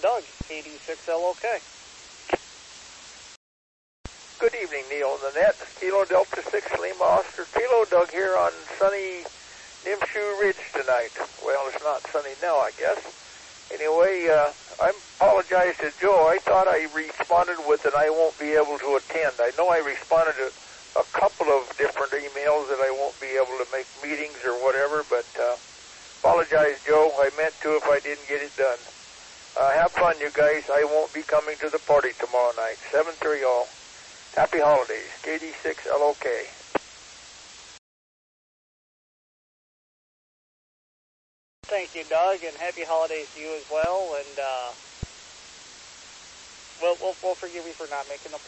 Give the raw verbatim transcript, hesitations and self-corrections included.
Doug, K D six L O K. Good evening, Neil and the net. Kilo Delta six Lima Oscar Kilo. Doug here on sunny Nimshu Ridge tonight. Well, it's not sunny now, I guess. Anyway, uh, I apologize to Joe. I thought I responded with that I won't be able to attend. I know I responded to a couple of different emails that I won't be able to make meetings or whatever, but uh, apologize, Joe. I meant to if I didn't get it done. Uh, have fun, you guys. I won't be coming to the party tomorrow night. seven three all. Happy holidays. K D six L O K. Thank you, Doug, and happy holidays to you as well. And uh, we'll, we'll, we'll forgive you for not making the